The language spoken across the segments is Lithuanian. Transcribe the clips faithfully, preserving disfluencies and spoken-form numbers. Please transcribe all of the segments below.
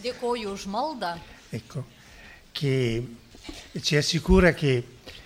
Dėkoju už maldą. Ecco, che ci assicura che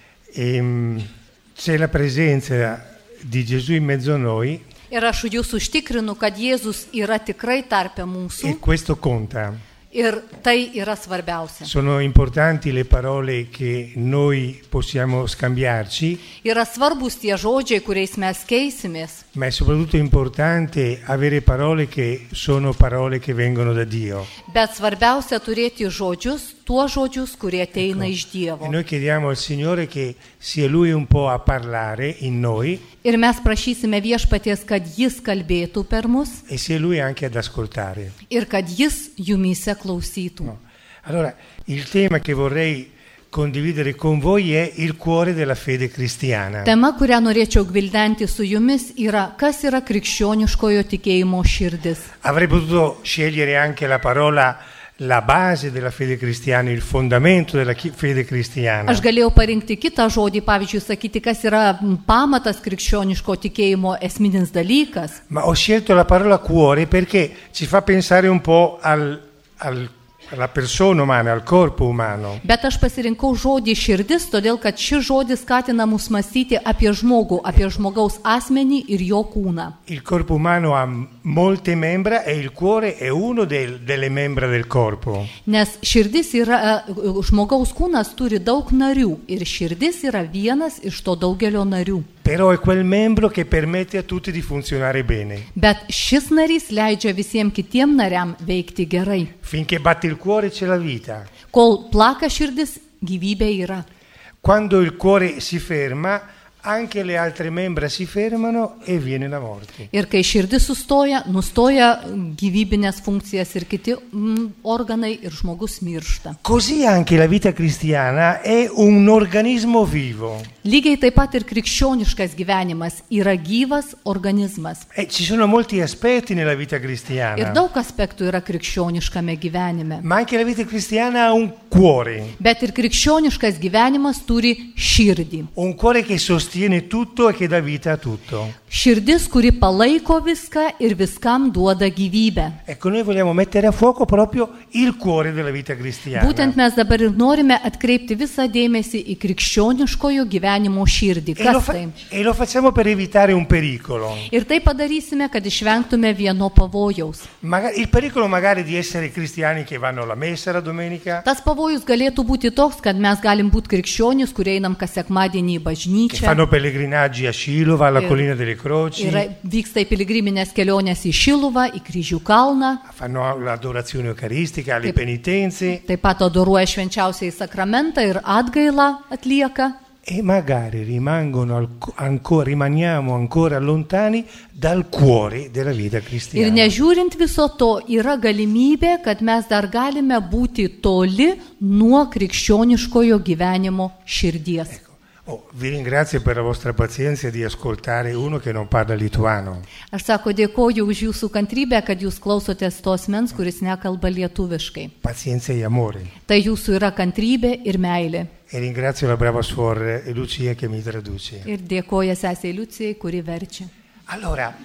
ehm, c'è la presenza di Gesù in mezzo a noi. Ir aš jūs užtikrinu, kad Jėzus yra tikrai tarpe mūsų. E questo conta. Ir tai yra svarbiausia. Sono importanti le parole che noi possiamo scambiarci. Yra svarbus tie žodžiai, kuriais mes keisimės. Ma è soprattutto importante avere parole che sono parole che vengono da Dio. Bet svarbiausia turėti žodžius, tuos žodžius, kurie ateina iš Dievo. E noi chiediamo al Signore che sia Lui un po' a parlare in noi. Ir mes prašysime Viešpaties, kad Jis kalbėtų per mus. E sia Lui anche ad ascoltare. Ir kad Jis jumyse klausytų. No. Allora, il tema che vorrei condividere con voi è il cuore della fede cristiana. Tema, kurią norėčiau gvildenti su jumis, yra, kas yra krikščioniškojo tikėjimo širdis. Avrei potuto scegliere anche la parola la base della fede cristiana, il fondamento della fede cristiana. Aš galėjau parinkti kitą žodį, pavyzdžiui, sakyti, kas yra pamatas krikščioniško tikėjimo esminis dalykas. Ma ho scelto la parola cuore perché ci fa pensare un po' al, al alla persona umana, al corpo umano. Bet aš pasirinkau žodį širdis, todėl kad šis žodis skatina mus mąstyti apie žmogų, apie žmogaus asmenį ir jo kūną. Il corpo umano ha molte membra e il cuore è uno del, delle membra del corpo. Nes širdis yra, žmogaus kūnas turi daug narių ir širdis yra vienas iš to daugelio narių. Però è quel membro che permette a tutti di funzionare bene. Bet šis narys leidžia visiems kitiem nariam veikti gerai. Finché batte il cuore c'è la vita. Kol plaka širdis, gyvybė yra. Quando il cuore si ferma, anche le altre membra si fermano e viene la morte. Ir kai širdis sustoja, nustoja gyvybinės funkcijas ir kiti mm, organai ir žmogus miršta. Così anche la vita cristiana è un organismo vivo. Lygiai taip pat ir krikščioniškas gyvenimas yra gyvas organizmas. E ci sono molti aspetti nella vita cristiana. Ir daug aspektų yra krikščioniškame gyvenime. Ma anche la vita cristiana ha un cuore. Bet ir krikščioniškas gyvenimas turi širdį. Un cuore che sostiene tutto e che dà vita a tutto. Širdis, kuri palaiko viską ir viskam duoda gyvybę. Ecco, noi vogliamo mettere a fuoco proprio il cuore della vita cristiana. Būtent mes dabar ir norime atkreipti visą dėmesį į krikščioniškojo gyvenimo širdį. E lo, Kas fa- tai? e lo facciamo per evitare un pericolo. Ir tai padarysime, kad išvengtume vieno pavojaus. Maga- il pericolo magari di essere cristiani che vanno alla messa la domenica, Tas pavojus galėtų būti toks, kad mes galim būti krikščionys, kurie einam kas sekmadienį į che bažnyčią. fanno pellegrinaggi a Scilova, alla Eh, collina delle Croci, Yra, vyksta į piligriminės kelionės į Šiluvą, į Kryžių kalną. fanno l'adorazione eucaristica, le Sì. penitenze Taip pat adoruoja švenčiausiai sakramentą ir atgailą atlieka. e magari rimangono al- ancora, rimaniamo ancora lontani dal cuore della vita Ir cristiana. nežiūrint viso to, yra galimybė, kad mes dar galime būti toli nuo krikščioniškojo gyvenimo širdies. Oh, vi ringrazio per la vostra pazienza di ascoltare uno che non parla lituano. Aš sako, dėkoju už jūsų kantrybę, kad jūs klausotės tos mens, kuris nekalba lietuviškai. Pazienza e amore. Tai jūsų yra kantrybė ir meilė. E ringrazio la brava suor Lucia che mi traduce. Ir dėkoja sesei Liucijai, kuri verčia. Allora,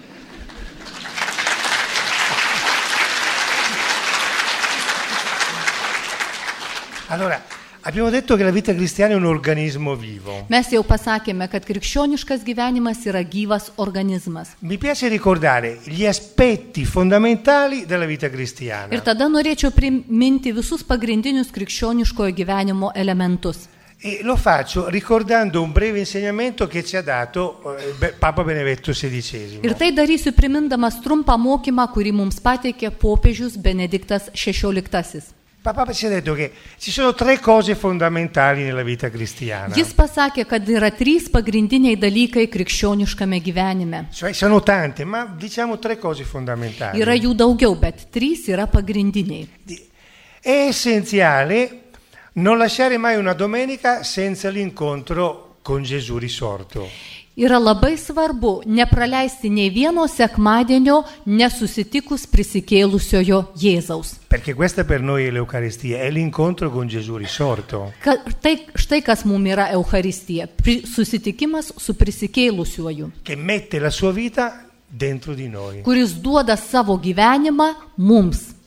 allora, abbiamo detto che la vita cristiana è un organismo vivo. Mes jau pasakėme, kad krikščioniškas gyvenimas yra gyvas organizmas. Mi piace ricordare gli aspetti fondamentali della vita cristiana. Ir tada norėčiau priminti visus pagrindinius krikščioniškojo gyvenimo elementus. E lo faccio ricordando un breve insegnamento che ci ha dato eh, Be- Papa Benedetto sedicesimo. Ir tai darysiu primindamas trumpą mokymą, kurį mums pateikė popiežius Benediktas šešioliktasis. Papa ci ha detto che ci sono tre cose fondamentali nella vita cristiana. Jis pasakė, kad yra trys pagrindiniai dalykai krikščioniškame gyvenime. Cioè sono tante, ma diciamo tre cose fondamentali. Yra jų daugiau, bet trys yra pagrindiniai. È essenziale non lasciare mai una domenica senza l'incontro con Gesù risorto. Yra labai svarbu nepraleisti nei vieno sekmadienio nesusitikus prisikėlusiojo Jėzaus. Perché questa per noi è l'Eucaristia, è l'incontro con Gesù risorto. Ka, tai, štai kas mums yra Eucharistija, pri, susitikimas su prisikėlusiuoju, Che mette la sua vita dentro di noi. kuris duoda savo gyvenimą mums.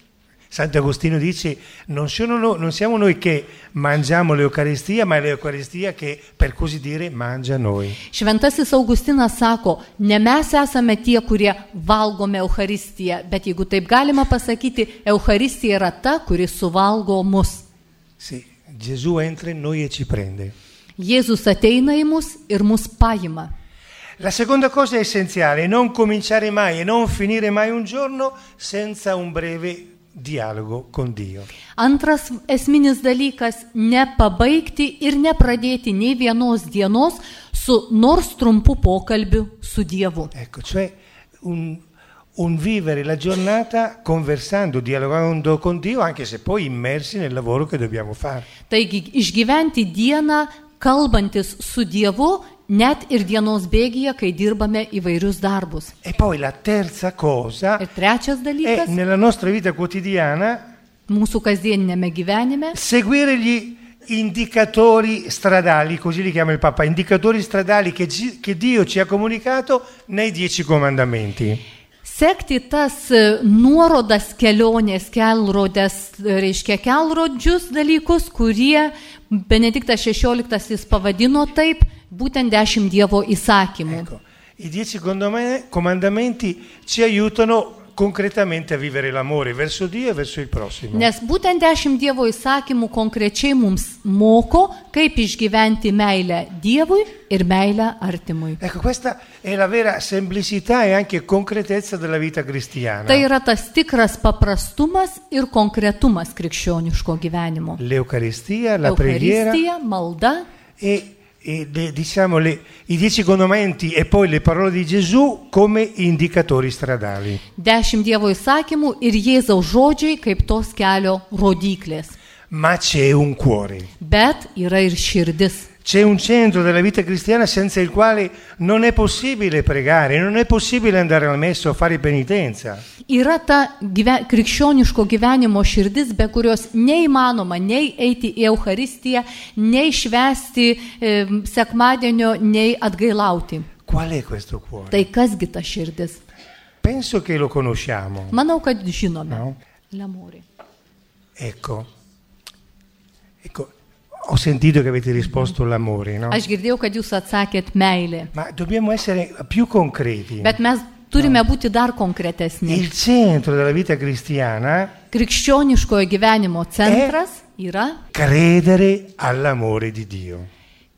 Sant'Agostino dice, non, sono no, non siamo noi che mangiamo l'Eucaristia, ma è l'Eucaristia che, per così dire, mangia noi. Šventasis Augustinas sako, ne mes esame tie, kurie valgome Eucharistiją, bet jeigu taip galima pasakyti, Eucharistija yra ta, kuri suvalgo mus. Sì, Gesù entra in noi e ci prende. Jėzus ateina į mus ir mus paima. La seconda cosa essenziale è non cominciare mai e non finire mai un giorno senza un breve dialogo con Dio. Antras esminis dalykas - nepabaigti ir nepradėti nei vienos dienos su nors trumpu pokalbiu su Dievu. Ecco, cioè un, un vivere la giornata conversando, dialogando con Dio, anche se poi immersi nel lavoro che dobbiamo fare. Taigi išgyventi dieną kalbantis su Dievu, net ir dienos bėgyje, kai dirbame įvairius darbus. E poi la terza cosa Ir trečias è dalykas nella nostra vita quotidiana - mūsų kasdieninėme gyvenime seguire gli indicatori stradali, così li chiama il Papa, indicatori stradali che, ci- che Dio ci ha comunicato nei dieci comandamenti. sekti tas e, nuorodas kelionės, kelrodės, reiškia kelrodžius dalykus, kurie Benediktas šešioliktasis pavadino taip, būtent dešimt Dievo įsakymų. Ecco, i dieci condome- comandamenti ci aiutano concretamente a vivere l'amore verso Dio e verso il prossimo. Nes būtent dešimt Dievo įsakymų konkrečiai mums moko, kaip išgyventi meilę Dievui ir meilę artimui. Ecco, questa è la vera semplicità e anche concretezza della vita cristiana. Tai yra tas tikras paprastumas ir konkretumas krikščioniško gyvenimo. L'Eucaristia, la preghiera Eucharistija, malda e, e le- diciamo le- i dieci comandamenti e poi le parole di Gesù come indicatori stradali. dešimt Dievo įsakymų ir Jėzaus žodžiai kaip tos kelio rodyklės. Ma c'è un cuore, Bet yra ir širdis. c'è un centro della vita cristiana senza il quale non è possibile pregare, non è possibile andare al messo o fare penitenza. Yra ta gyve, krikščioniško gyvenimo širdis, be kurios neįmanoma nei eiti į Eucharistiją, nei švęsti e, sekmadienio, nei atgailauti. Qual è questo cuore? Tai kasgi ta širdis? Penso che lo conosciamo, Manau, kad žinome. no? L'amore. Ecco, ecco, ho sentito che avete risposto l'amore, no? Aš girdėjau, kad jūs atsakėt meilė, Ma dobbiamo essere più concreti. bet mes turime būti dar konkretesni. Il centro della vita cristiana Krikščioniškojo gyvenimo centras yra credere all'amore di Dio.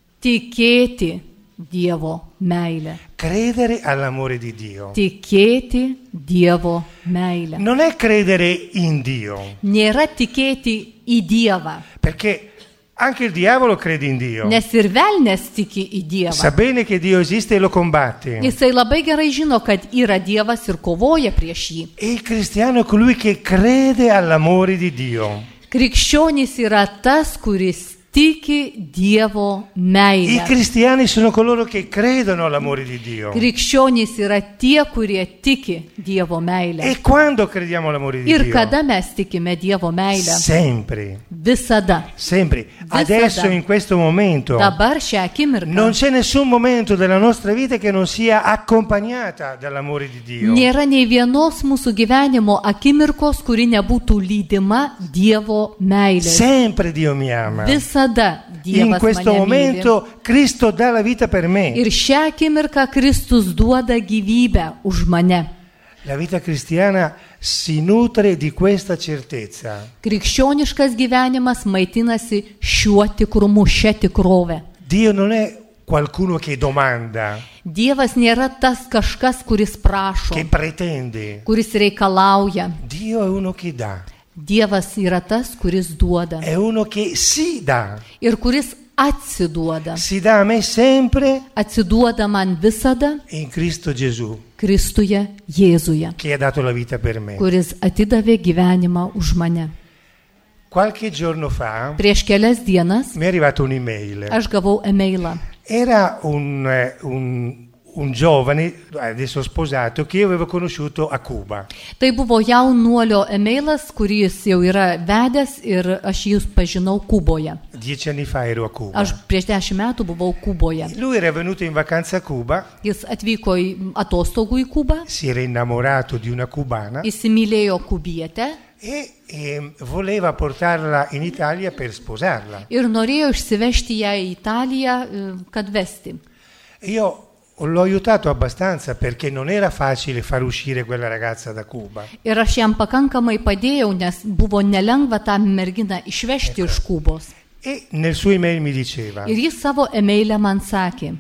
tikėti Dievo meilę. Credere all'amore di Dio. Tikėti Dievo meilę. Non è credere in Dio, Nėra tikėti į Dievą, perché anche il diavolo crede in Dio. nes ir velnės tiki į Dievą. Sa bene che Dio esiste e lo combatte. Jisai labai gerai žino, kad yra Dievas ir kovoja prieš jį. E il cristiano è colui che crede all'amore di Dio. Krikščionys yra tas, kuris tiki Dievo I meilę. cristiani sono coloro che credono all'amore di Dio. Krikščionys yra tie, kurie tiki Dievo meilę. E quando crediamo all'amore di Ir Dio? kada mes tikime Dievo meilę? Sempre, Visada. sempre. Adesso, in questo momento, Dabar šią akimirką non c'è nessun momento della nostra vita che non sia accompagnata dall'amore di Dio. nėra nei vienos mūsų gyvenimo akimirkos, kuri nebūtų lydima Dievo meilės. Sempre Dio mi ama. Visada In Dievas questo mane myli. momento Cristo dà la vita per me. Ir šią akimirką Kristus duoda gyvybę už mane. La vita cristiana si nutre di questa certezza. Krikščioniškas gyvenimas maitinasi šiuo tikrumu, šią tikrovę. Dio non è qualcuno che domanda, Dievas nėra tas kažkas, kuris prašo, che pretende. kuris reikalauja. Dio è uno che dà, Dievas yra tas, kuris duoda è uno che si dà. ir kuris atsiduoda. Si dà a me sempre Atsiduoda man visada in Cristo Gesù, Kristuje Jėzuje, che ha dato la vita per me. kuris atidavė gyvenimą už mane. Qualche giorno fa Prieš kelias dienas mi è arrivata un'email. aš gavau e-mailą. Era un, eh, un, un giovane, adesso sposato, che io avevo conosciuto a Cuba. Tai buvo jaunuolio e-mailas, kurį jis jau yra vedęs ir aš jį pažinau Kuboje. Dieci anni fa ero a Cuba. Aš prieš dešimt metų buvau Kuboje. Lui era venuto in vacanza a Cuba, Jis atvyko į atostogų į Kubą, si era innamorato di una cubana, įsimylėjo kubietę, e, e voleva portarla in Italia per sposarla. Ir norėjo išsivežti ją į Italiją, e, kad vesti. Io l'ho aiutato abbastanza perché non era facile far uscire quella ragazza da Cuba. Ir aš jam pakankamai padėjau, nes buvo nelengva tą merginą išvežti iš Kubos. E nel suo email mi diceva: Ir jis savo emailę man sakė: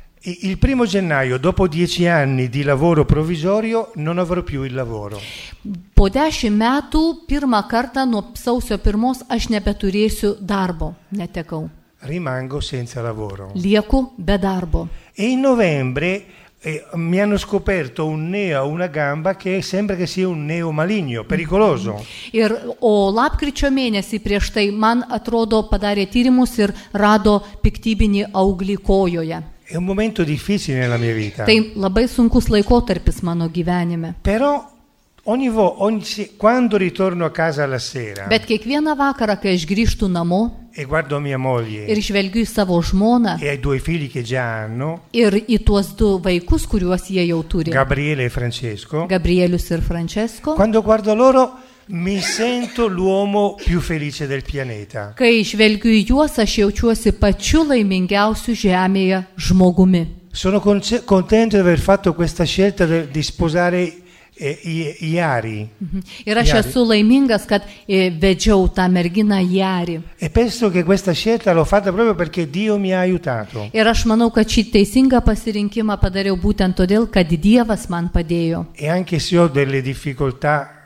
il primo gennaio, dopo dieci anni di lavoro provvisorio, non avrò più il lavoro. Po dešimt metų, pirmą kartą nuo sausio pirmos aš nebeturėsiu darbo, netekau. Rimango senza lavoro. Lieku be darbo. E in novembre eh, mi hanno scoperto un neo a una gamba che sembra che sia un neo maligno, pericoloso. Ir, o lapkričio mėnesį prieš tai, man atrodo, padarė tyrimus ir rado piktybinį auglį kojoje. È un momento difficile nella mia vita. Tai labai sunkus laikotarpis mano gyvenime. Però ogni vo- ogni, quando ritorno a casa alla sera Bet kiekvieną vakarą, kai aš grįžtu namo e guardo mia moglie ir žvelgiu į savo žmoną e ai due figli che già hanno, ir į tuos du vaikus, kuriuos jie jau turi, Gabriele e Francesco, Gabrielius ir Francesco, quando guardo loro mi sento l'uomo più felice del pianeta. kai žvelgiu į juos, aš jaučiuosi pačiu laimingiausiu žemėje žmogumi. Sono conce- contento di aver fatto questa scelta de- di sposare eh, I- Iari. Mhm. Ir aš Jari. esu laimingas, kad e, vedžiau tą merginą Jari. E penso che questa scelta l'ho fatta proprio perché Dio mi ha aiutato. Ir aš manau, kad šį teisingą pasirinkimą padariau būtent todėl, kad Dievas man padėjo. E anche se ho delle difficoltà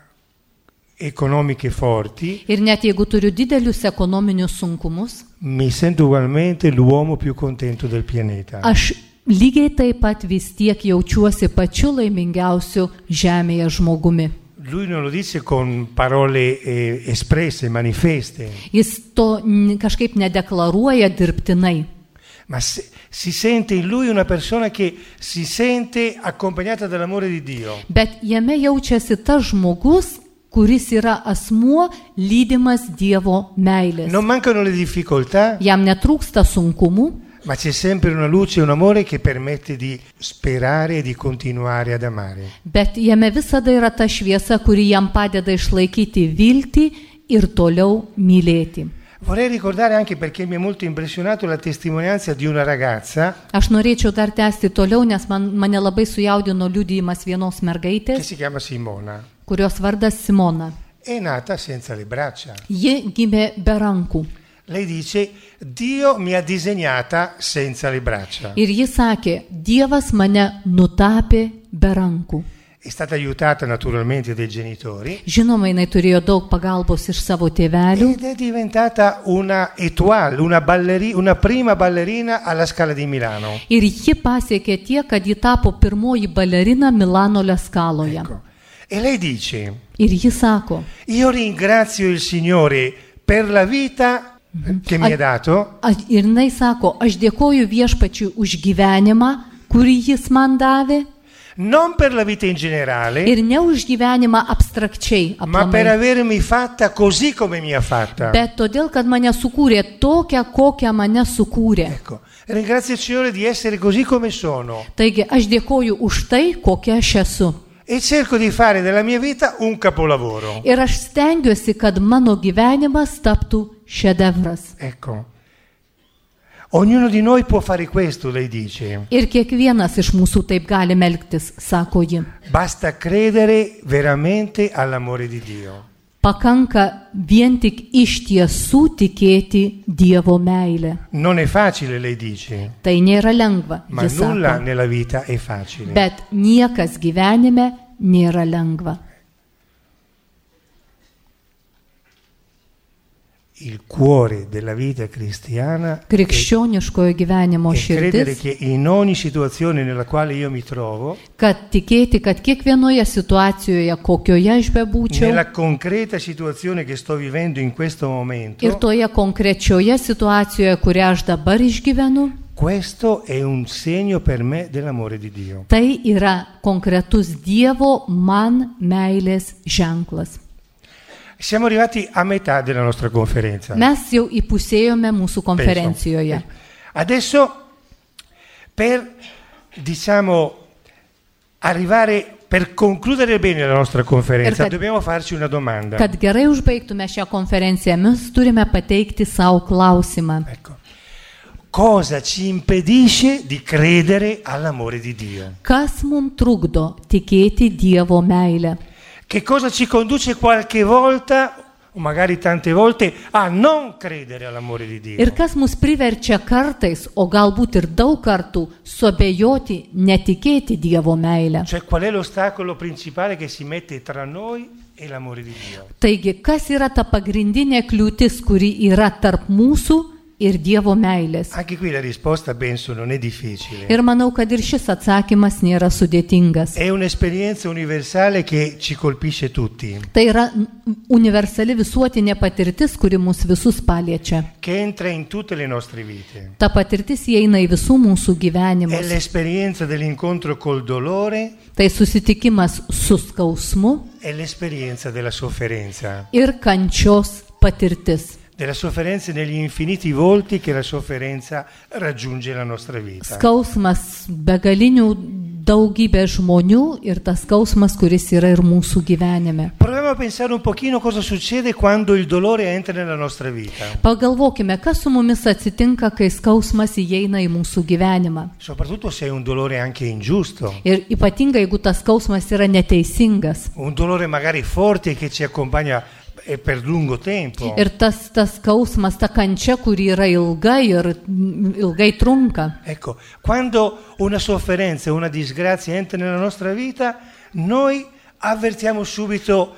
economiche forti, Ir net jeigu turiu didelius ekonominius sunkumus, mi sento ugualmente l'uomo più contento del pianeta. aš lygiai taip pat vis tiek jaučiuosi pačiu laimingiausiu žemėje žmogumi. Lui non lo dice con parole eh, espresse, manifeste, Jis to n- kažkaip nedeklaruoja dirbtinai, ma se- si sente in lui una persona che si sente accompagnata dall'amore di Dio. bet jame jaučiasi tas žmogus, kuris yra asmuo lydimas Dievo meilės. Non mancano le difficoltà, Jam netrūksta sunkumų, ma c'è sempre una luce e un amore che permette di sperare e di continuare ad amare. bet jame visada yra ta šviesa, kuri jam padeda išlaikyti viltį ir toliau mylėti. Vorrei ricordare anche, perché mi ha molto impressionato, la testimonianza di una ragazza Aš norėčiau dar tęsti toliau, nes man, mane labai sujaudino liudijimas vienos che mergaitės, si chiama Simona. kurios vardas Simona. È nata senza le braccia. Ji gimė be rankų. Lei dice: Dio mi ha disegnata senza le braccia. Ir ji sakė, Dievas mane nutapė be rankų. È stata aiutata naturalmente dai genitori Žinoma, jinai turėjo daug pagalbos iš savo tėvelių ed è diventata una étoile, una, balleri- una prima ballerina alla Scala di Milano. ir ji pasiekė tiek, kad ji tapo pirmoji balerina Milano Leskaloje. Ecco. E lei dice: Ir ji sako, io ringrazio il Signore per la vita che mi ha dato, a, ir jinai sako, aš dėkoju Viešpačiui už gyvenimą, kurį jis man davė, non per la vita in generale, ir ne už gyvenimą abstrakčiai, ma per aplamai, avermi fatta così come mi ha fatta. bet todėl, kad mane sukūrė tokią, kokią mane sukūrė. Ecco, ringrazio il Signore di essere così come sono Taigi aš dėkoju už tai, kokia aš esu. e cerco di fare della mia vita un capolavoro. Ir aš stengiuosi, kad mano gyvenimas taptų šedevras. Ecco, ognuno di noi può fare questo, lei dice. Ir kiekvienas iš mūsų taip gali elgtis, sako ji. Basta credere veramente all'amore di Dio. Pakanka vien tik iš tiesų tikėti Dievo meilę. Non è facile, lei dice, Tai nėra lengva, ma jis nulla sako. nella vita è facile. Bet niekas gyvenime nėra lengva. Il cuore della vita cristiana è, Krikščioniškojo gyvenimo è credere širdis, che in ogni situazione nella quale io mi trovo, kad tikėti, kad kiekvienoje situacijoje, kokioje aš bebūčiau, nella concreta situazione che sto vivendo in questo ir momento, toje konkrečioje situacijoje, kurią aš dabar išgyvenu, questo è un segno per me dell'amore di Dio. tai yra konkretus Dievo man meilės ženklas. Siamo arrivati a metà della nostra conferenza. Mes jau įpusėjome mūsų konferencijoje. Penso. Adesso, per, diciamo, arrivare per concludere bene la nostra conferenza, kad- dobbiamo farci una domanda. Kad gerai užbaigtume šią konferenciją, mes turime pateikti savo klausimą. Ecco. Cosa ci impedisce di credere all'amore di Dio? Kas mums trukdo tikėti Dievo meilę? Che cosa ci conduce qualche volta, o magari tante volte, a non credere all'amore di Dio? Ir kas mus priverčia kartais, o galbūt ir daug kartų, suabejoti, netikėti Dievo meilę? Cioè, qual è l'ostacolo principale che si mette tra noi e l'amore di Dio? Taigi, kas yra ta pagrindinė kliūtis, kuri yra tarp mūsų ir Dievo meilės? Anche qui la risposta, penso, non è difficile. Ir manau, kad ir šis atsakymas nėra sudėtingas. È un'esperienza universale che ci colpisce tutti, Tai yra universali visuotinė patirtis, kuri mus visus paliečia. che entra in tutte le nostre vite. Ta patirtis įeina į visų mūsų È gyvenimus. l'esperienza dell'incontro col dolore, Tai susitikimas su skausmu è l'esperienza della sofferenza. ir kančios patirtis. Della sofferenza negli infiniti volti che la sofferenza raggiunge la nostra vita. Skausmas begalinių daugybė žmonių ir tas skausmas, kuris yra ir mūsų gyvenime. Proviamo a pensare un pochino cosa succede quando il dolore entra nella nostra vita. Pagalvokime, kas su mumis atsitinka, kai skausmas įeina į mūsų gyvenimą. Soprattutto se è un dolore anche ingiusto, Ir ypatingai, jeigu tas skausmas yra neteisingas. un dolore magari forte che ci accompagna e per lungo tempo. Ir tas, tas skausmas, ta kančia, kuri yra ilga ir mm, ilgai trunka. Ecco, quando una sofferenza, una disgrazia entra nella nostra vita, noi avvertiamo subito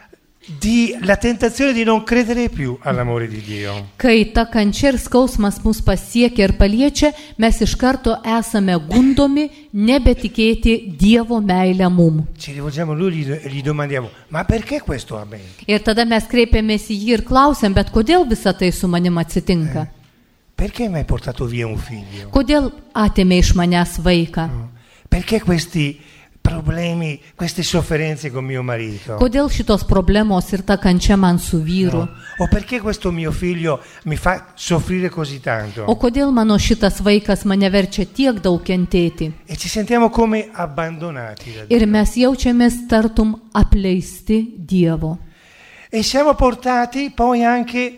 di, la tentazione di non credere più all'amore di Dio. Kai ta kančia ir skausmas mus pasiekia ir paliečia, mes iš karto esame gundomi nebetikėti Dievo meilę mum. Ci rivolgiamo a Lui e gli domandiamo, ma perché questo a me? Ir tada mes kreipiamės į jį ir klausiam, bet kodėl visa tai su manim atsitinka? Perché mi hai portato via un figlio? Kodėl atėmė iš manęs vaiką? Perché questi problemi, queste sofferenze con mio marito? Kodėl šitos problemos ir ta kančia man su vyru? No. O perché questo mio figlio mi fa soffrire così O tanto? kodėl mano šitas vaikas mane verčia tiek daug kentėti? E ci sentiamo come abbandonati da Dio. Ir mes jaučiamės tartum apleisti Dievo. E siamo portati poi anche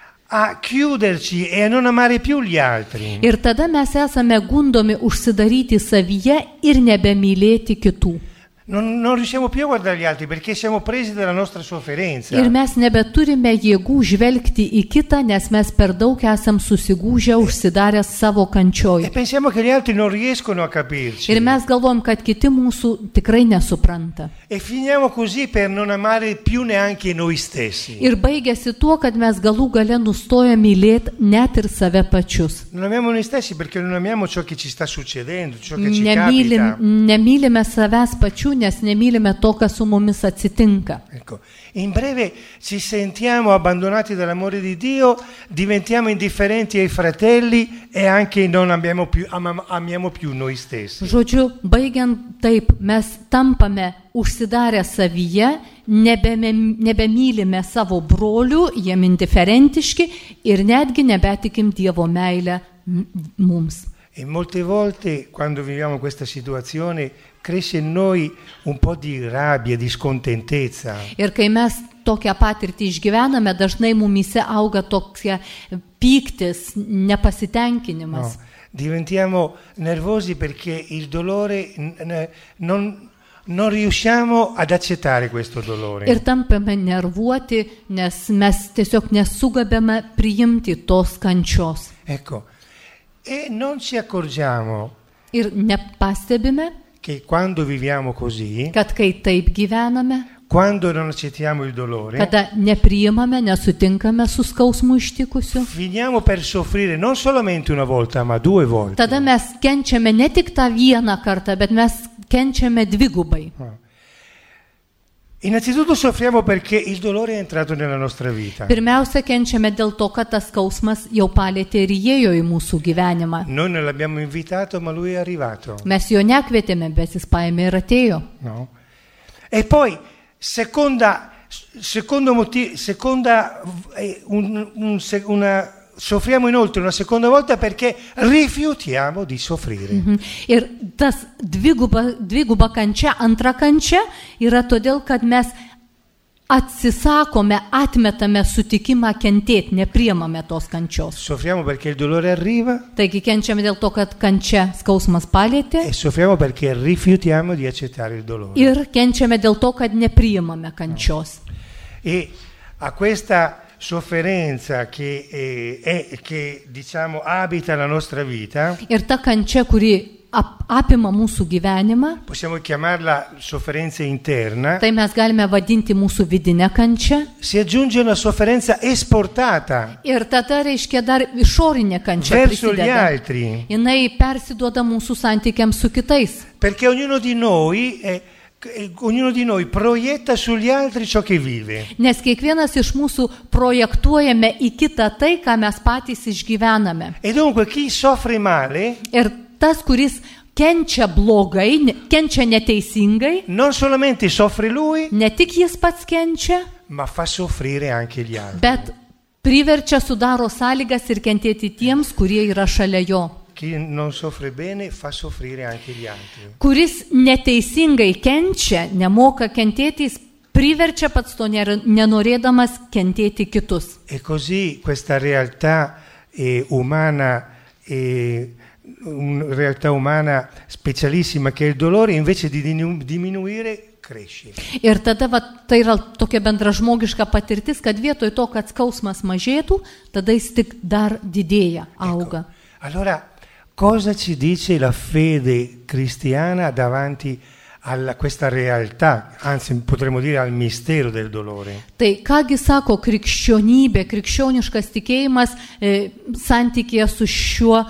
a chiuderci e a non amare più gli altri. Ir tada mes esame gundomi užsidaryti savyje ir nebemylėti kitų. Non, non riusciamo più a guardare gli altri perché siamo presi dalla nostra sofferenza. Ir mes nebeturime jėgų žvelgti į kitą, nes mes per daug esam susigūžę, užsidarę savo E kančioj. pensiamo che gli altri non riescono a capirci. Ir mes galvom, kad kiti mūsų tikrai nesupranta. E finiamo così per non amare più neanche noi stessi. Ir baigėsi tuo, kad mes galų gale nustojame mylėti net ir save pačius. Non amiamo noi stessi perché non amiamo ciò che ci sta succedendo, ciò che ci Nemylim, capita. nemylime savęs pačių, nes nemylime to, kas su mumis atsitinka. Ecco, in breve ci sentiamo abbandonati dall'amore di Dio, diventiamo indifferenti ai fratelli e anche non amiamo più, am- amiamo più noi stessi. Žodžiu, baigiant taip, mes tampame užsidarę savyje, nebeme, nebemylime savo brolių, jiem indiferentiški ir netgi nebetikim Dievo meilę m- mums. E molte volte quando viviamo questa situazione cresce in noi un po' di rabbia, di scontentezza. Ir kai mes tokią patirtį išgyvename, dažnai mumise auga toks pyktis, nepasitenkinimas. No, diventiamo nervosi perché il dolore n- n- non, non riusciamo ad accettare questo dolore. Ir tampame nervuoti, nes mes tiesiog nesugebame priimti tos kančios. Ecco, e non ci accorgiamo Ir nepastebime, che quando viviamo così, kad kai taip gyvename, quando non accettiamo il dolore, kada nepriimame, nesutinkame su skausmu ištikusiu, finiamo per soffrire non solamente una volta, ma due volte. tada mes kenčiame ne tik tą vieną kartą, bet mes kenčiame dvigubai. Innanzitutto soffriamo perché il dolore è entrato nella nostra vita. Pirmiausia, kenčiame dėl to, kad tas skausmas jau palėtė ir įėjo į mūsų gyvenimą. Noi non l'abbiamo invitato, ma lui è arrivato. Mes jo nekvietėme, bet jis paėmė ir atėjo. No? E poi, seconda, secondo motivo, seconda, eh, un, un, se- una soffriamo inoltre una seconda volta perché rifiutiamo di soffrire. Mhm. Ir tas dviguba, dviguba kančia, antra kančia yra todėl, kad mes atsisakome, atmetame sutikimą kentėti, nepriemame tos kančios. Soffriamo perché il dolore arriva Taigi kenčiame dėl to, kad kančia skausmas palėtė e soffriamo perché rifiutiamo di accettare il dolore. ir kenčiame dėl to, kad nepriemame kančios. E a questa sofferenza che, eh, è, che diciamo abita la nostra vita, Ir ta kančia, kuri ap, apima mūsų gyvenimą, possiamo chiamarla sofferenza interna, tai mes galime vadinti mūsų vidinę kančią. si aggiunge una sofferenza esportata Ir tada reiškia dar išorinė kančia verso gli prisideda. altri, Jinai persiduoda mūsų santykiams su kitais. perché ognuno di noi è, eh, ognuno di noi proietta sugli altri ciò che vive. Nes kiekvienas iš mūsų projektuojame į kitą tai, ką mes patys išgyvename. E dunque chi soffre male Ir tas, kuris kenčia blogai, ne- kenčia neteisingai, non solamente soffre lui, ne tik jis pats kenčia, ma fa soffrire anche gli altri. bet priverčia, sudaro sąlygas ir kentėti tiems, kurie yra šalia jo. Chi non soffre bene fa soffrire anche gli altri. Kuris neteisingai kenčia, nemoka kentėti, jis priverčia pats to nėra- nenorėdamas kentėti kitus. E così questa realtà eh, umana, eh, una realtà umana specialissima che è il dolore, invece di dinu- diminuire, cresce. Ir tada va, tai yra tokia bendražmogiška patirtis, kad vietoj to, kad skausmas mažėtų, tada jis tik dar didėja, auga. Allora, cosa ci dice la fede cristiana davanti a questa realtà, anzi potremmo dire al mistero del dolore? Tai kągi sako krikščionybė, krikščioniškas tikėjimas e, santykėje su šiuo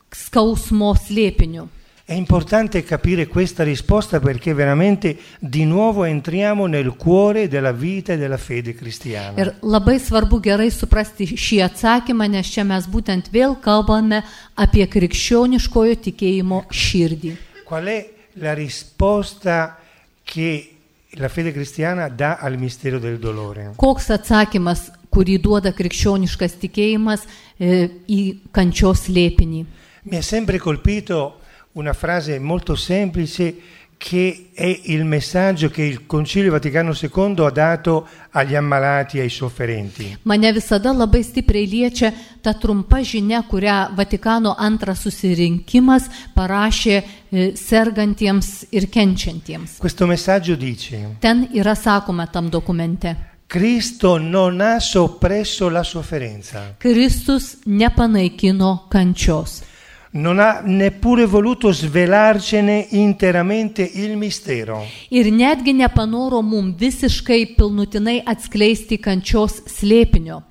skausmo slėpiniu. È importante capire questa risposta perché veramente di nuovo entriamo nel cuore della vita e della fede cristiana. Ir labai svarbu gerai suprasti šį atsakymą, nes čia mes būtent vėl kalbame apie krikščioniškojo tikėjimo širdį. Qual è la risposta che la fede cristiana dà al mistero del dolore? Koks atsakymas, kurį duoda krikščioniškas tikėjimas e, į kančios slėpinį? Mi ha sempre colpito una frase molto semplice che è il messaggio che il Concilio Vaticano secondo ha dato agli ammalati e ai sofferenti. Mane visada labai stipriai liečia ta trumpa žinia, kurią Vatikano antras susirinkimas parašė e, sergantiems ir kenčiantiems. Questo messaggio dice: Ten yra sakoma tam dokumente. Cristo non ha soppresso la sofferenza, Kristus nepanaikino kančios. non ha neppure voluto svelarcene interamente il mistero. Ir netgi nepanoro mum visiškai pilnutinai atskleisti kančios slėpinio.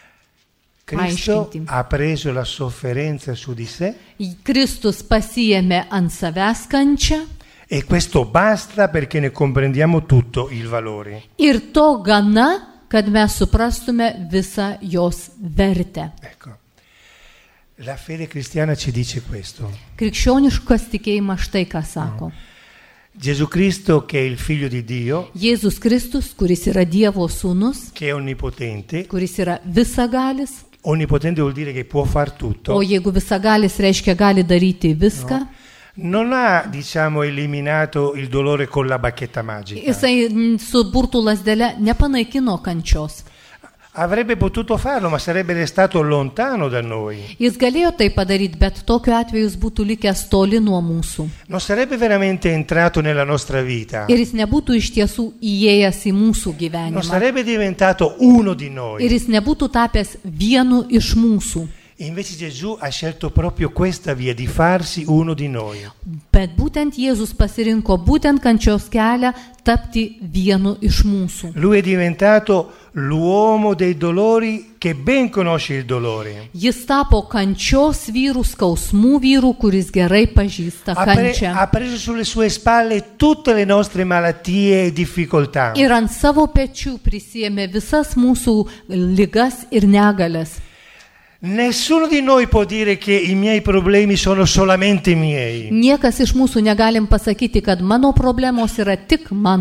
Cristo Aiškinti. ha preso la sofferenza su di sé Kristus pasiėmė ant savęs kančią e questo basta perché ne comprendiamo tutto il valore. ir to gana, kad mes suprastume visą jos vertę. Ecco. La fede cristiana ci dice questo. Krikščioniškas tikėjimas štai ką sako. Gesù Cristo, che è il figlio di Dio, Jėzus Kristus, kuris yra Dievo sūnus, che è onnipotente, kuris yra visagalis, onnipotente vuol dire che può far tutto, o jeigu visagalis reiškia gali daryti viską, non ha, diciamo, eliminato il dolore con la bacchetta magica. jisai mm, su burtų lasdele nepanaikino kančios. Avrebbe potuto farlo, ma sarebbe restato lontano da noi. Jis galėjo tai padaryti, bet tokiu atveju jis būtų likęs toli nuo mūsų. Non sarebbe veramente entrato nella nostra vita. Ir jis nebūtų iš tiesų įėjęs į mūsų Non gyvenimą. sarebbe diventato uno di Ir noi. jis nebūtų tapęs vienu iš mūsų. Invece Gesù ha scelto proprio questa via, di farsi uno di noi. Bet būtent Jėzus pasirinko būtent kančios kelią tapti vienu iš mūsų. Lui è diventato l'uomo dei dolori che ben conosce il dolore. Jis tapo kančios vyrų, skausmų vyrų, kuris gerai pažįsta Ha, pre- kančią. ha preso sulle sue spalle tutte le nostre malattie e difficoltà. Ir ant savo pečių prisėmė visas mūsų ligas ir negalias. Nessuno di noi può dire che i miei problemi sono solamente miei, Niekas iš mūsų negalim pasakyti, kad mano problemos yra tik mano.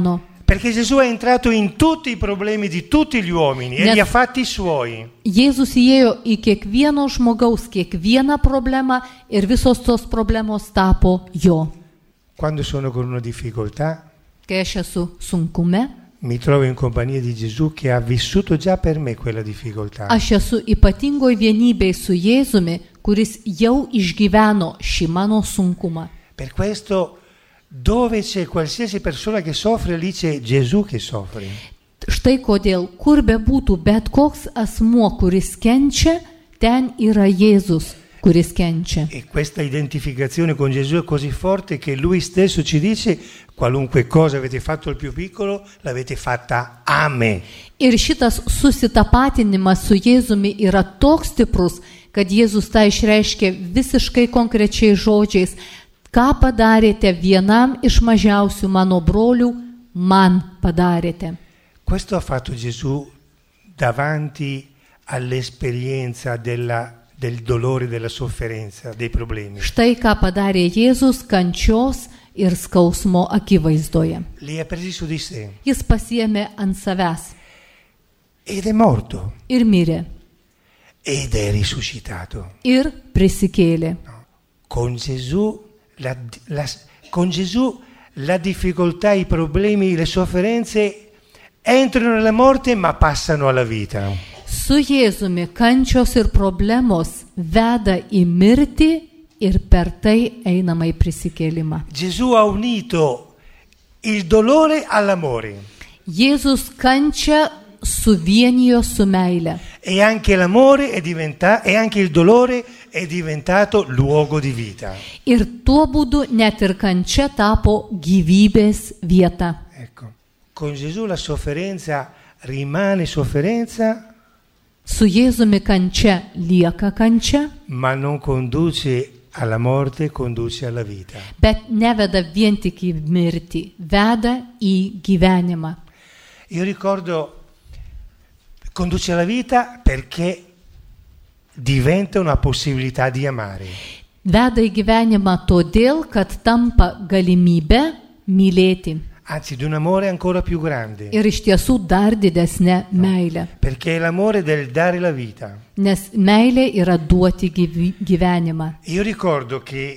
Perché Gesù è entrato in tutti i problemi di tutti gli uomini e Nes- li ha fatti suoi. Jėzus įėjo į kiekvieno žmogaus, kiekvieną problemą ir visos tos problemos tapo jo. Quando sono con una difficoltà, Kai aš esu sunkume, mi trovo in compagnia di Gesù che ha vissuto già per me quella difficoltà. aš esu ypatingoj vienybėj su Jėzumi, kuris jau išgyveno šį mano sunkumą. Per questo, dove c'è qualsiasi persona che soffre, lì c'è Gesù che soffre. Štai kodėl, kur bebūtų bet koks asmuo, kuris kenčia, ten yra Jėzus, kuris kenčia. E questa identificazione con Gesù è così forte che Lui stesso ci dice: qualunque cosa avete fatto al più piccolo, l'avete fatta a me. Ir šitas susitapatinimas su Jėzumi yra toks stiprus, kad Jėzus tą išreiškia visiškai konkrečiais žodžiais. Ką padarėte vienam iš mažiausių mano brolių, man padarėte. Questo ha fatto Gesù davanti all'esperienza della, del dolore, della sofferenza, dei problemi. Štai ką padarė Jėzus kančios ir skausmo akivaizdoje. Li ha presi su di sé Jis pasiėmė ant savęs ed è morto ir mirė ed è risuscitato. ir prisikėlė. Con Gesù la, la, con Gesù la difficoltà, i problemi, le sofferenze entrano nella morte ma passano alla vita. Su Jėzumi kančios ir problemos veda į mirtį ir per tai einama į prisikėlimą. Gesù ha unito il dolore all'amore Jėzus kančia suvienijo su meile. e anche l'amore è diventa, e anche il dolore è diventato luogo di vita. Ir tuo būdu net ir kančia tapo gyvybės vieta. Ecco, con Gesù la sofferenza rimane sofferenza, Su Jėzumi kančia lieka kančia, ma non conduce alla morte, conduce alla vita. bet neveda vien tik į mirtį, veda į gyvenimą. Io ricordo, conduce alla vita perché diventa una possibilità di amare. Veda į gyvenimą todėl, kad tampa galimybė mylėti. Anzi, di un amore ancora più grande, Ir iš tiesų dar didesnė meilė. perché è l'amore del dare la vita. Nes meilė yra duoti gyvi- gyvenimą. Io ricordo che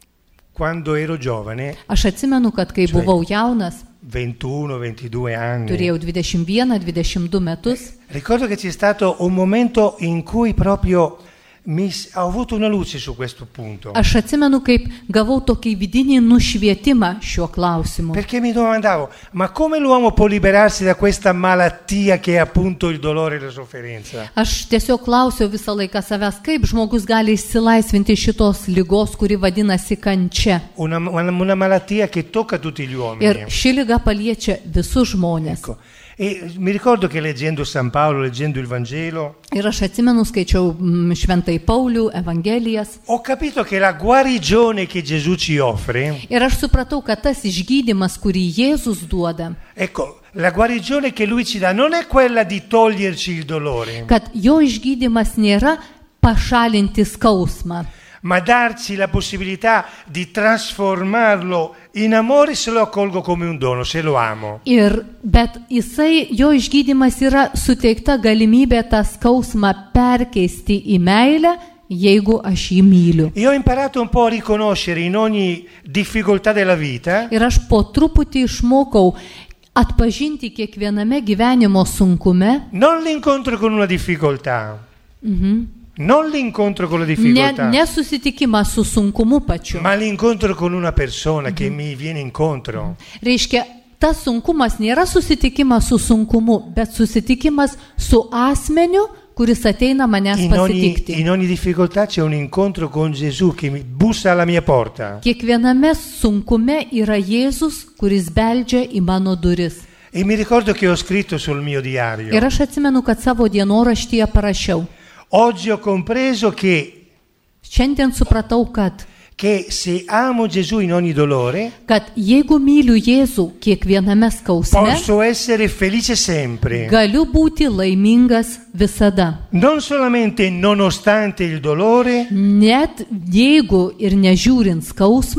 quando ero giovane, Aš atsimenu, kad kai buvau jaunas, ventuno ventidue anni, turėjau dvidešimt vieną dvidešimt du metus, ricordo che c'è stato un momento in cui proprio mi, ho avuto una luce su questo punto. aš atsimenu, kaip gavau tokį vidinį nušvietimą šiuo klausimu. Perché mi domandavo, ma come l'uomo può liberarsi da questa malattia che è appunto il dolore e la sofferenza? Aš tiesiog klausiau visą laiką savęs, kaip žmogus gali išsilaisvinti šitos ligos, kuri vadinasi kančia. Una, una, una malattia che tocca tutti gli uomini. Ir ši liga paliečia visus žmonės. Ecco. E mi ricordo che leggendo San Paolo, leggendo il Vangelo, Ir aš atsimenu, skaičiau mm, Šventai Paulių Evangelijas. ho capito che la guarigione che Gesù ci offre, Ir aš supratau, kad tas išgydymas, kurį Jėzus duoda, ecco, la guarigione che Lui ci dà non è quella di toglierci il dolore, kad jo išgydymas nėra pašalinti skausmą, ma darci la possibilità di trasformarlo in amore se lo accolgo come un dono, se lo amo. Ir, bet jisai, jo išgydymas yra suteikta galimybė tą skausmą perkeisti į meilę, jeigu aš jį myliu. Io ho imparato un po' a riconoscere in ogni difficoltà della vita Ir aš po truputį išmokau atpažinti kiekviename gyvenimo sunkume, non l'incontro con una difficoltà, mhm, non l'incontro con la ne, difficoltà, nesusitikimą su sunkumu pačiu. ma l'incontro con una persona che mi viene incontro. Reiškia, tas sunkumas nėra susitikimas su sunkumu, bet susitikimas su asmeniu, kuris ateina manęs In ogni, pasitikti. in ogni difficoltà c'è un incontro con Gesù che mi bussa alla mia porta Kiekviename sunkume yra Jėzus, kuris beldžia į mano duris. e mi ricordo che ho scritto sul mio diario: Ir aš atsimenu, kad savo dienoraštyje parašiau. oggi ho compreso che, Šiandien supratau, kad, che se amo Gesù in ogni dolore kad jeigu myliu Jėzų kiekviename skausme, posso essere felice sempre, galiu būti laimingas visada. non solamente nonostante il dolore, Net jeigu ir nežiūrint skausmo,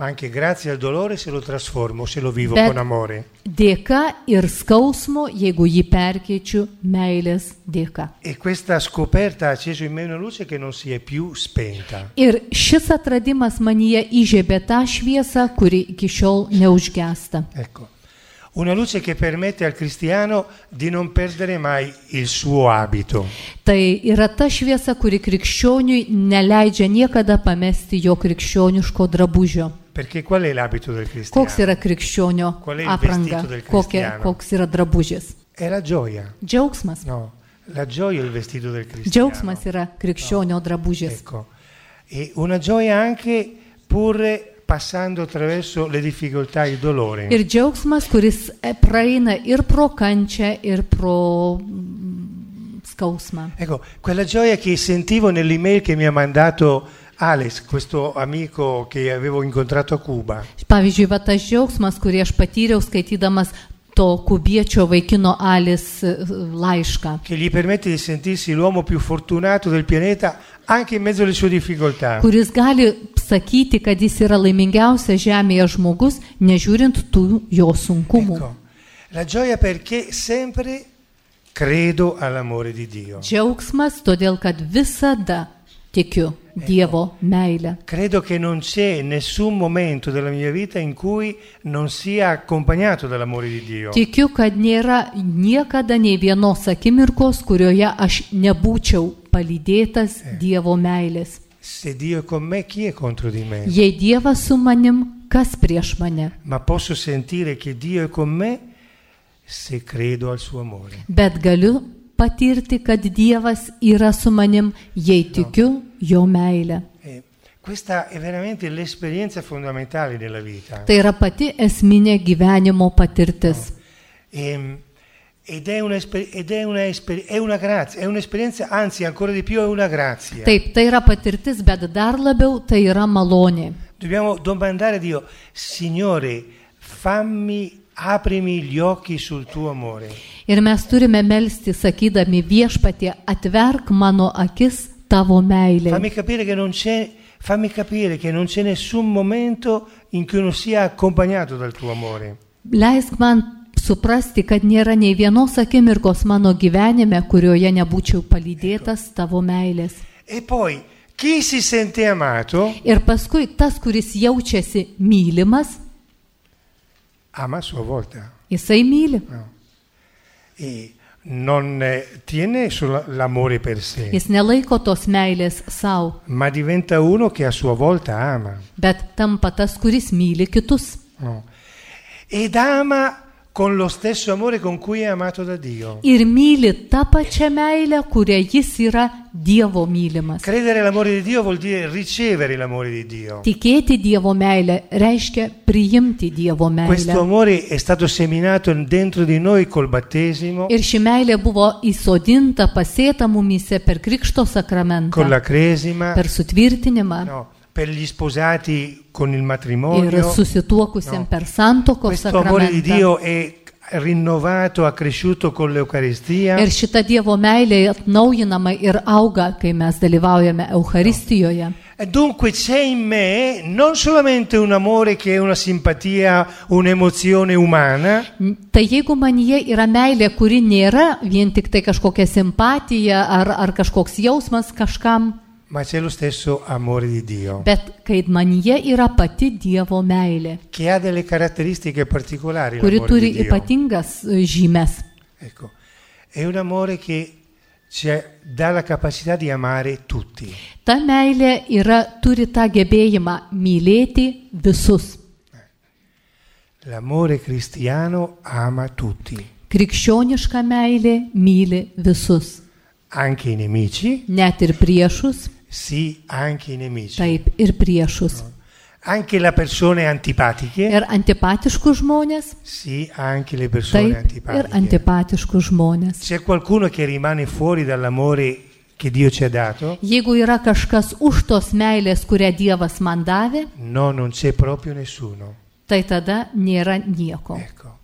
ma anche grazie al dolore se lo trasformo, se lo vivo Bet con amore. dėka ir skausmo, jeigu jį perkeičiu meilės dėka. E questa scoperta ha acceso in me una luce che non si è più spenta. Ir šis atradimas manyje įžiebė tą šviesą, kuri iki šiol neužgęsta. Ecco, una luce che permette al cristiano di non perdere mai il suo abito. Tai yra ta šviesa, kuri krikščioniui neleidžia niekada pamesti jo krikščioniško drabužio. Perché qual è l'abito del cristiano? Koks yra krikščionio Qual è il apranga, vestito del kokia, cristiano? koks yra drabužis. È la gioia. Džiaugsmas. No, la gioia è il vestito del cristiano. Džiaugsmas yra krikščionio drabužis. Ecco, e una gioia anche pur passando attraverso le difficoltà e il dolore. Ir džiaugsmas, kuris praeina ir pro kančią, ir pro mm, skausmą. Ecco, quella gioia che sentivo nell'email che mi ha mandato Alex, questo amico che avevo incontrato a Cuba. Pavyzdžiui, va tas džiaugsmas, kurį aš patyriau skaitydamas to kubiečio vaikino Alis laišką. Che gli permette di sentirsi l'uomo più fortunato del pianeta anche in mezzo alle sue difficoltà. Kuris gali sakyti, kad jis yra laimingiausias žemėje žmogus, nežiūrint tų jo sunkumų. Ecco, la gioia perché sempre credo all'amore di Dio. Džiaugsmas, todėl kad visada tikiu Dievo meilę. Credo che non c'è nessun momento della mia vita in cui non sia accompagnato dall'amore di Dio. Tikiu, kad nėra niekada nei vienos akimirkos, kurioje aš nebūčiau palydėtas Dievo meilės. Se Dio è con me, chi è contro di me? Jei Dievas su manim, kas prieš mane? Ma posso sentire che Dio è con me se credo al suo amore. Bet galiu patirti, kad Dievas yra su manim, jei tikiu jo meilę. E questa è veramente l'esperienza fondamentale della vita. Tai yra pati esminė gyvenimo patirtis. E, ed è una, ed è, una è una grazia, è un'esperienza, anzi ancora di più è una grazia. Taip, tai yra patirtis, bet dar labiau tai yra malonė. Dobbiamo domandare a Dio, Signore, fammi, aprimi gli occhi sul tuo amore. Ir mes turime melsti, sakydami, Viešpatie, atverk mano akis tavo meilei. Fammi capire che non c'è, fammi capire che non c'è nessun momento in cui non sia accompagnato dal tuo amore. Leisk man suprasti, kad nėra nei vienos akimirkos mano gyvenime, kurioje nebūčiau palydėtas tavo meilės. E poi, chi si sente amato, Ir paskui tas, kuris jaučiasi mylimas, ama a sua volta. jisai myli. No. E non eh, tiene solo l'amore per sé, Jis nelaiko tos meilės savo, ma diventa uno che a sua volta ama. bet tampa tas, kuris myli kitus. No. Ed ama con lo stesso amore con cui è amato da Dio. Ir myli tą pačią meilę, kuria jis yra Dievo mylimas. Credere all'amore di Dio vuol dire ricevere l'amore di Dio. Tikėti Dievo meilę reiškia priimti Dievo Questo meilę. amore è stato seminato dentro di noi col battesimo, Ir ši meilė buvo įsodinta, pasėta mumyse per Krikšto sakramentą, con la cresima, per sutvirtinimą no, per gli sposati con il ir matrimonio. susituokusiem No. per santokos Questo amore di sakramentą. Dio è rinnovato, accresciuto con l'Eucaristia. Ir šita Dievo meilė atnaujinama ir auga, kai mes dalyvaujame Eucharistijoje. E dunque c'è in me non solamente un amore che è una simpatia, un'emozione umana, Tai jeigu manyje yra meilė, kuri nėra vien tik tai kažkokia simpatija ar, ar kažkoks jausmas kažkam, ma c'è lo stesso amore di Dio, bet kai manyje yra pati Dievo meilė, che ha delle caratteristiche particolari, kuri l'amore turi di Dio. ypatingas e, žymes. Ecco, è un amore che ci dà la capacità di amare tutti. Ta meilė yra, turi tą gebėjimą mylėti visus. L'amore cristiano ama tutti, Krikščioniška meilė myli visus, anche i nemici, net ir priešus, sì, anche i nemici, taip ir priešus. anche le persone antipatiche, Ir antipatiškus žmonės, sì, anche le persone taip ir antipatiche. antipatiškus žmonės. C'è qualcuno che rimane fuori dall'amore che Dio ci ha dato? Jeigu yra kažkas už tos meilės, kurią Dievas man davė, No, non c'è proprio nessuno. tai tada nėra nieko. Ecco,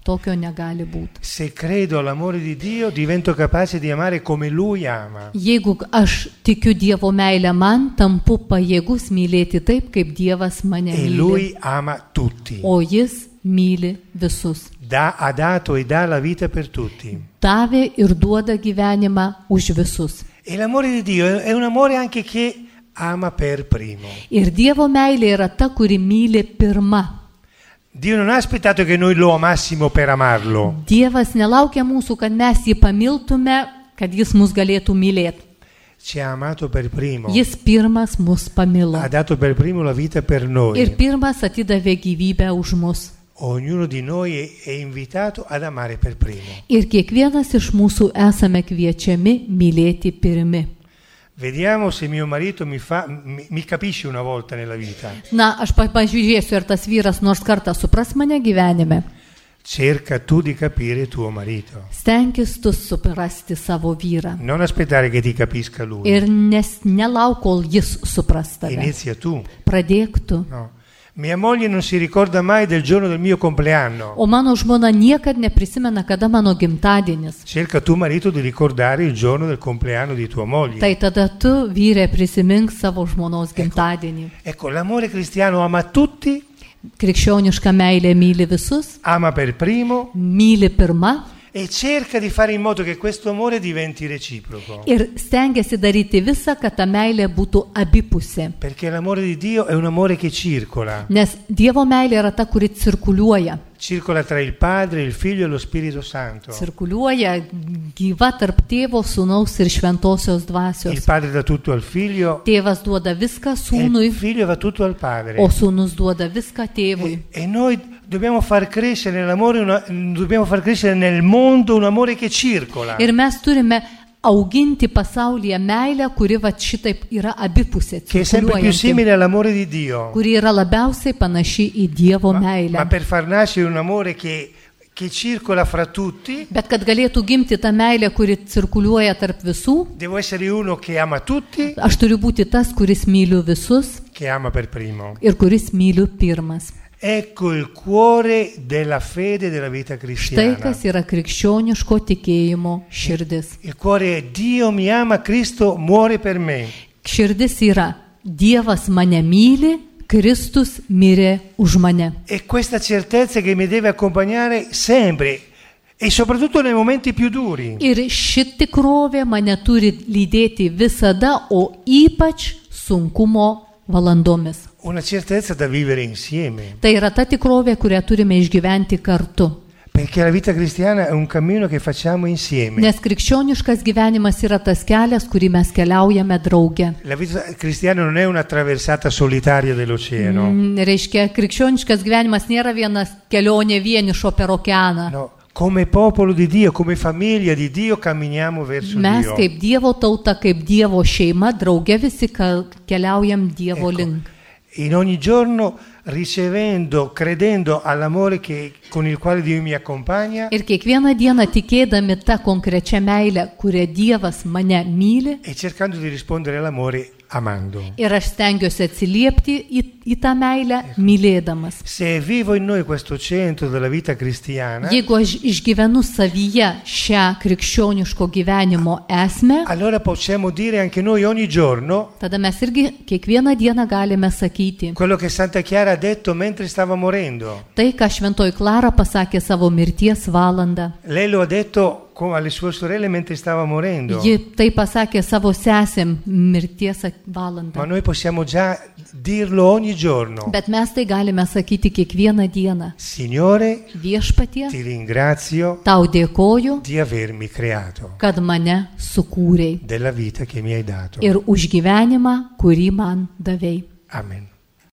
Tokio negali būti. Se credo all'amore di Dio, divento capace di amare come Lui ama. Jeigu aš tikiu Dievo meilę man, tampu pajėgus mylėti taip, kaip Dievas mane E myli. Lui ama tutti. O Jis myli visus. Da, ha dato e dà la vita per tutti. Davė ir duoda gyvenimą už visus. E l'amore di Dio è un amore anche che ama per primo. Ir Dievo meilė yra ta, kuri myli pirma. Dio non ha aspettato che noi lo amassimo per amarlo. Dievas nelaukia mūsų, kad mes jį pamiltume, kad jis mus galėtų mylėti. Ci ha amato per primo. Jis pirmas mus pamilo. Ha dato per primo la vita per noi. Ir pirmas atidavė gyvybę už mus. Ognuno di noi è, è invitato ad amare per primo. Ir kiekvienas iš mūsų esame kviečiami mylėti pirmi. Vediamo se mio marito mi, fa, mi, mi capisce una volta nella vita. Na, aš pa- pažiūrėsiu, ar tas vyras nors kartą supras mane gyvenime. Cerca tu di capire tuo marito. Stenkis tu suprasti savo vyrą. Non aspettare che ti capisca lui. Ir nes nelauk, kol jis supras tave. Inizia tu. Pradėk tu. No. Mia moglie non si ricorda mai del giorno del mio compleanno. O mano žmona niekad neprisimena, kada mano gimtadienis. Cerca tu marito di ricordare il giorno del compleanno di tua moglie. Tai tada tu, vyre, prisimink savo žmonos gimtadienį. Ecco, l'amore cristiano ama tutti, Krikščioniška meilė myli visus, ama per primo myli pirma e cerca di fare in modo che questo amore diventi reciproco. ir stengiasi daryti visą, kad ta meilė būtų abipusė. Perché l'amore di Dio è un amore che circola. Nes Dievo meilė yra ta, kuri cirkuliuoja. Circola tra il Padre, il Figlio e lo Spirito Santo. Cirkuliuoja gyva tarp tėvo, sūnaus ir šventosios Il dvasios. Padre dà tutto al Figlio Tėvas duoda viską e il sūnui, Figlio va tutto al Padre. o sūnus duoda viską tėvui. E, e noi dobbiamo far crescere nell'amore, una, dobbiamo far crescere nel mondo un amore che circola. Ir mes turime auginti pasaulyje meilę, kuri va šitaip yra abipusė, Che è sempre più cirkuliuojanti, simile all'amore di Dio. kuri yra labiausiai panaši į Dievo Ma, meilę. ma per far nascere un amore che, che circola fra tutti, Bet kad galėtų gimti ta meilė, kuri cirkuliuoja tarp visų, devo essere uno che ama tutti, aš turiu būti tas, kuris myliu visus che ama per primo. ir kuris myliu pirmas. Ecco il cuore della fede e della vita Štai cristiana. kas yra krikščioniško tikėjimo širdis. Il cuore è Dio mi ama, Cristo muore per me. Širdis yra Dievas mane myli, Kristus mirė už mane. E questa certezza che mi deve accompagnare sempre e soprattutto nei momenti più duri. Ir ši tikrovė mane turi lydėti visada, o ypač sunkumo valandomis. Una certezza da vivere insieme. Tai yra ta tikrovė, kurią turime išgyventi kartu. Perché la vita cristiana è un cammino che facciamo insieme. Nes krikščioniškas gyvenimas yra tas kelias, kurį mes keliaujame drauge. La vita cristiana non è una traversata solitaria dell'oceano. Mm, reiškia, krikščioniškas gyvenimas nėra vienas kelionė vienišo per okeaną. No, come popolo di Dio, come famiglia di Dio camminiamo verso Mes Dio. kaip Dievo tauta, kaip Dievo šeima, drauge visi ka- keliaujam Dievo Ecco. link. In ogni giorno ricevendo, credendo all'amore che, con il quale Dio mi accompagna Ir kiekvieną dieną tikėdami tą konkrečią meilę, kurią Dievas mane myli, e cercando di rispondere all'amore amando. ir aš stengiuosi atsiliepti į, į tą meilę, mylėdamas. Se vivo in noi questo centro della vita cristiana, Jeigu aš išgyvenu savyje šią krikščioniško gyvenimo esmę, allora possiamo dire anche noi ogni giorno tada mes irgi kiekvieną dieną galime sakyti. quello che Santa Chiara ha detto mentre stava morendo. Tai, ką šventoji Klara pasakė savo mirties valandą. Lei lo ha detto co- alle sue sorelle mentre stava morendo. Ji tai pasakė savo sesėm mirties ak- Ma valandą. noi possiamo già dirlo ogni giorno. Bet mes tai galime sakyti kiekvieną dieną. Signore, Viešpatie, ti ringrazio tau dėkoju, di avermi creato, kad mane sukūrei della vita che mi hai dato. ir už gyvenimą, kurį man davei. Amen.